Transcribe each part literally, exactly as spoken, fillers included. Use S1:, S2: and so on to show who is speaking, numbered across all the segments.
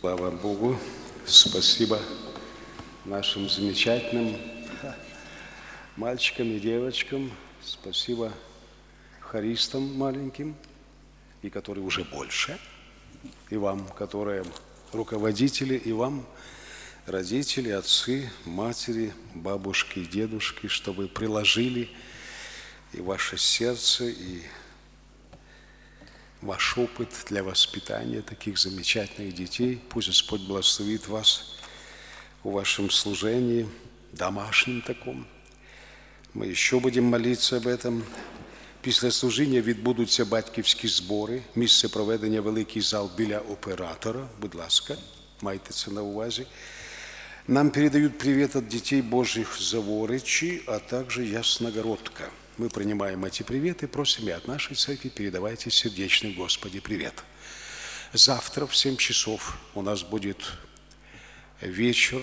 S1: Слава Богу, спасибо нашим замечательным мальчикам и девочкам, спасибо хористам маленьким, и которые уже больше, и вам, которые руководители, и вам, родители, отцы, матери, бабушки, дедушки, что вы приложили и ваше сердце, и ваш опыт для воспитания таких замечательных детей. Пусть Господь благословит вас в вашем служении, домашнем таком. Ми еще будем молиться об этом. Після служіння відбудуться батьківські збори. Місце проведення – великий зал біля оператора. Будь ласка, майте це на увазі. Нам передают привет от детей Божьих Заворичи, а также Ясногородка. Мы принимаем эти приветы, просим и от нашей церкви передавайте сердечный Господи привет. Завтра в семь часов у нас будет вечер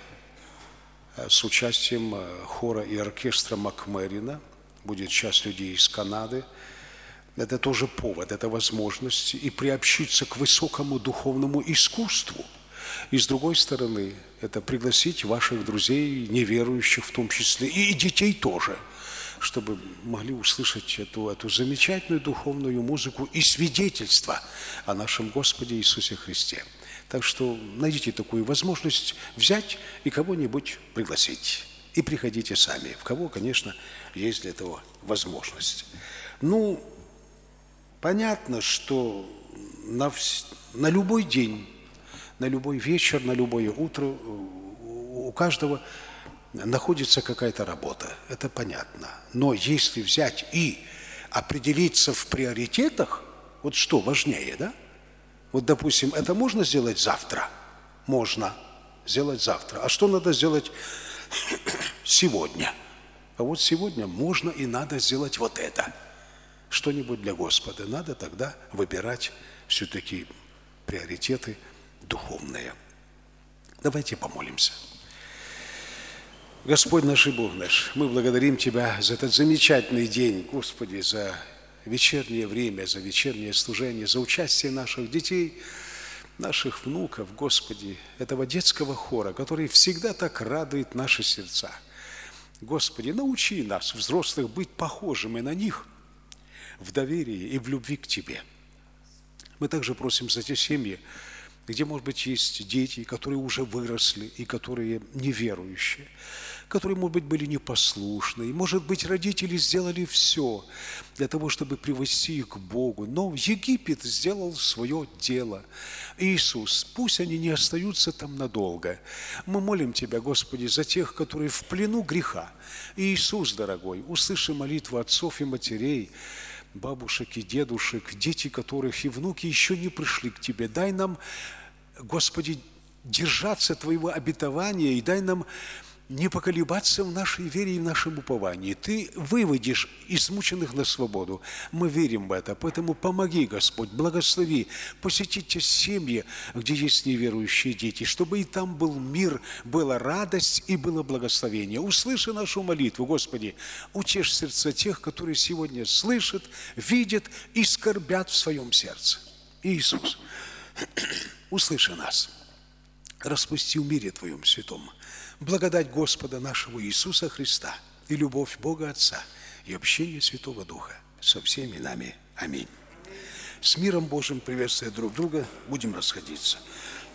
S1: с участием хора и оркестра Макмерина. Будет часть людей из Канады. Это тоже повод, это возможность и приобщиться к высокому духовному искусству. И с другой стороны, это пригласить ваших друзей, неверующих в том числе, и детей тоже, чтобы могли услышать эту, эту замечательную духовную музыку и свидетельство о нашем Господе Иисусе Христе. Так что найдите такую возможность взять и кого-нибудь пригласить. И приходите сами, в кого, конечно, есть для этого возможность. Ну, понятно, что на, вс... на любой день, на любой вечер, на любое утро у каждого находится какая-то работа. Это понятно. Но если взять и определиться в приоритетах, вот что важнее, да? Вот, допустим, это можно сделать завтра? Можно сделать завтра. А что надо сделать сегодня? А вот сегодня можно и надо сделать вот это. Что-нибудь для Господа. Надо тогда выбирать все-таки приоритеты духовные. Давайте помолимся. Господь наш и Бог наш, мы благодарим Тебя за этот замечательный день, Господи, за вечернее время, за вечернее служение, за участие наших детей, наших внуков, Господи, этого детского хора, который всегда так радует наши сердца. Господи, научи нас, взрослых, быть похожими на них в доверии и в любви к Тебе. Мы также просим за те семьи, где, может быть, есть дети, которые уже выросли и которые неверующие, которые, может быть, были непослушны. И, может быть, родители сделали все для того, чтобы привести их к Богу. Но Египет сделал свое дело. Иисус, пусть они не остаются там надолго. Мы молим Тебя, Господи, за тех, которые в плену греха. Иисус, дорогой, услыши молитву отцов и матерей, бабушек и дедушек, дети которых и внуки еще не пришли к Тебе. Дай нам, Господи, держаться Твоего обетования и дай нам не поколебаться в нашей вере и в нашем уповании. Ты выводишь измученных на свободу. Мы верим в это, поэтому помоги, Господь, благослови, посетить те семьи, где есть неверующие дети, чтобы и там был мир, была радость и было благословение. Услыши нашу молитву, Господи, утешь сердца тех, которые сегодня слышат, видят и скорбят в своем сердце. Иисус, услыши нас, распусти в мире Твоем святом благодать Господа нашего Иисуса Христа и любовь Бога Отца и общение Святого Духа со всеми нами. Аминь. С миром Божьим, приветствуя друг друга, будем расходиться.